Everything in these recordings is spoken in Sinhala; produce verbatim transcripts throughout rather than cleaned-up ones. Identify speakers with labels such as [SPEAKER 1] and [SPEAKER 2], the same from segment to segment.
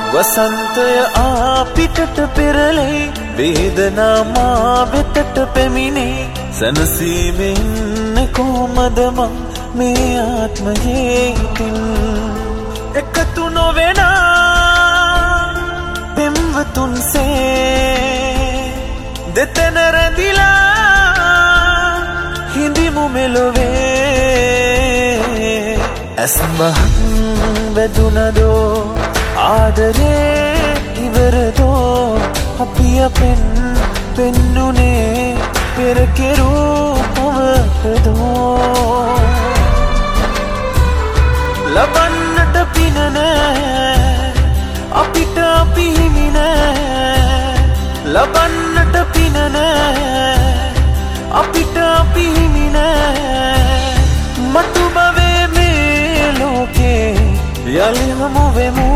[SPEAKER 1] වසන්තය ආපිටට පෙරලේ වේදනා මා වෙතට පැමිණේ සනසීමෙන් කොහොමද මං මේ ආත්මයේ ඉතින් එකතු නොවෙන පෙම්වතුන්සේ දෙතන රැඳිලා හිඳිමු මෙලොවේ ඇස්මහන් වැදුනදෝ ආදරේ ඉවරදෝ අපි අපෙන් පෙන්නුනේ පෙර කෙරූ පවකදෝ ලබන්නට පින නෑ අපිට අපි හිමි නෑ ලබන්නට පින නෑ අපිට අපි හිමි නෑ මතු බවේ මේ ලෝකේ යලි හමු වෙමු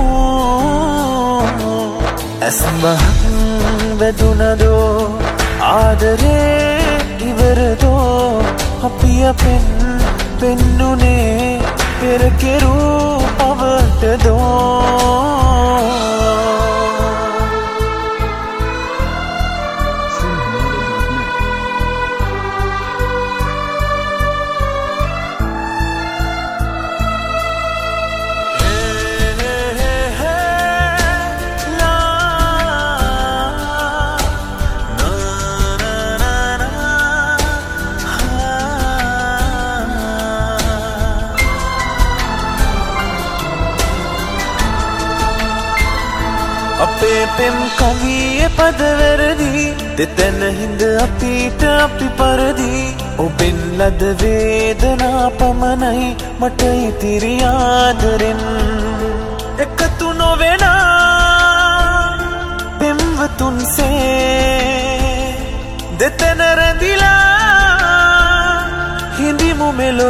[SPEAKER 1] ඇස්මහන් වැදුනදෝ ආදරේ ඉවරදෝ අපි අපෙන් පෙන්නුනේ පෙර කෙරූ පවටදෝ අපේ පෙම් කවියේ පදවැරදි දෙතැන හිඳ අපිට අපි පරදි ඔබෙන් ලද වේදනා පමණයි මට ඉතිරි ආදරෙන් එකතු නොවෙන පෙම්වතුන්සේ දෙතැන රැඳිලා හිඳිමු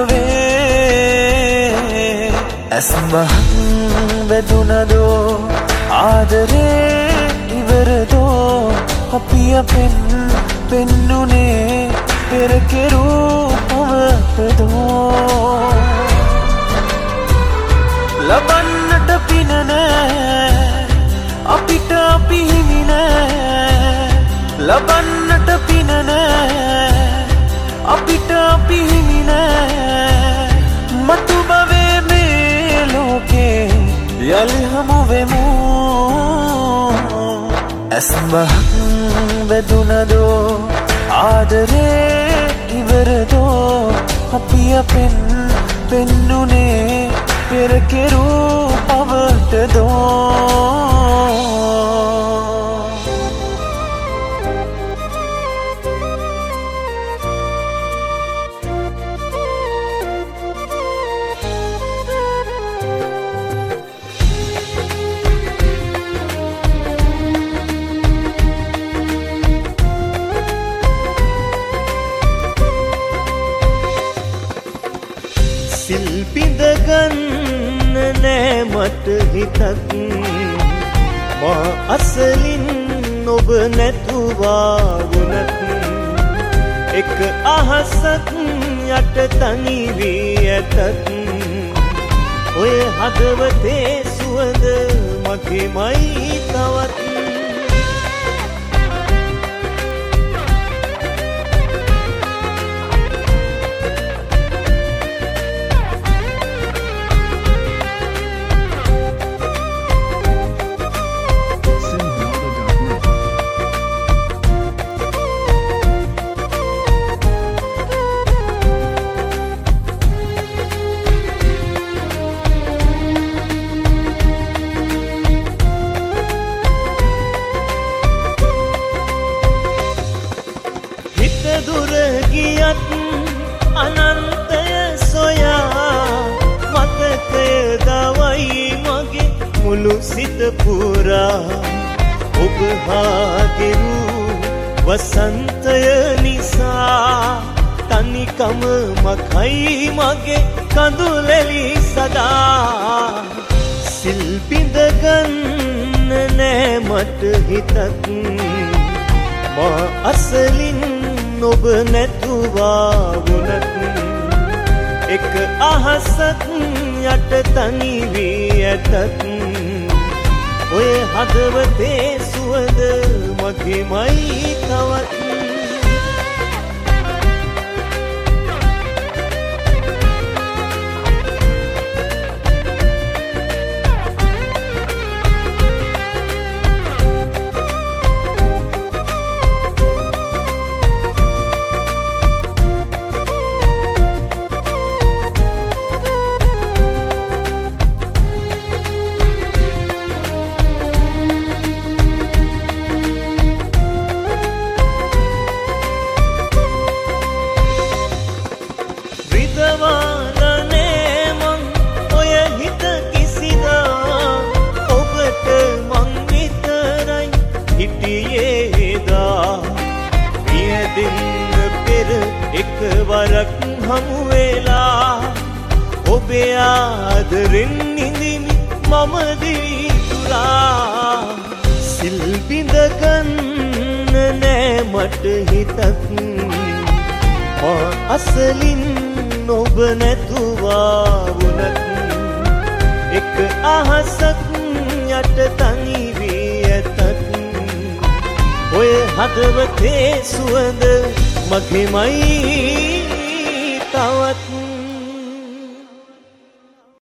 [SPEAKER 1] මෙලොවේ ඇස්මහන් වැදුනදෝ ආදරේ ඉවරදෝ අපි අපෙන් පෙන්නුනේ පෙර කෙරූ පවකදෝ ලබන්නට පින නෑ අපිට අපි හිමි නෑ ලබන්නට පින නෑ අපිට අපි හිමි නෑ මතු බවේ මේ ලෝකේ යලි හමු වෙමු ඇස්මහන් වැදුනදෝ ආදරේ ඉවරදෝ අපි අපෙන් පෙන්නුනේ පෙර කෙරූ පවටදෝ
[SPEAKER 2] සිල් පිඳගන්න නෑ මට හිතක් මා අසලින් ඔබ නැතුවා වුණත් එක අහසක් යට තනි වී ඇතත් ඔය හදවතේ සුවඳ මගේමයි තවත් දුර ගියත් අනන්තය සොයා මතකය දවයි මගේ මුළු සිත පුරා ඔබ හාගෙරූ වසන්තය නිසා තනිකම මකයි මගේ කඳුලෙලි සදා සිල් බිඳගන්න නෑ මට හිතක් මා අසලින් ඔබ නැතුවා වුණත් එක අහසක් යට තනි වී ඇතත් ඔය හදවතේ සුවඳ මගේමයි තවත්. විදවාලනේ මං ඔය හිත කිසිදා ඔබට මං විතරයි හිටියේදා. පියදෙන්න පෙර එකවරක් හමු වෙලා ඔබේ ආදරෙන් නිදිමි මම දිවි තුලා. සිල් බිඳ ගන්න නෑ මට හිතක් අසලින් ඔබ නැතුවා වුණත් එක අහසක් යට තනි වී ඇතත් ඔය හදවතේ සුවඳ මගේමයි තවත්.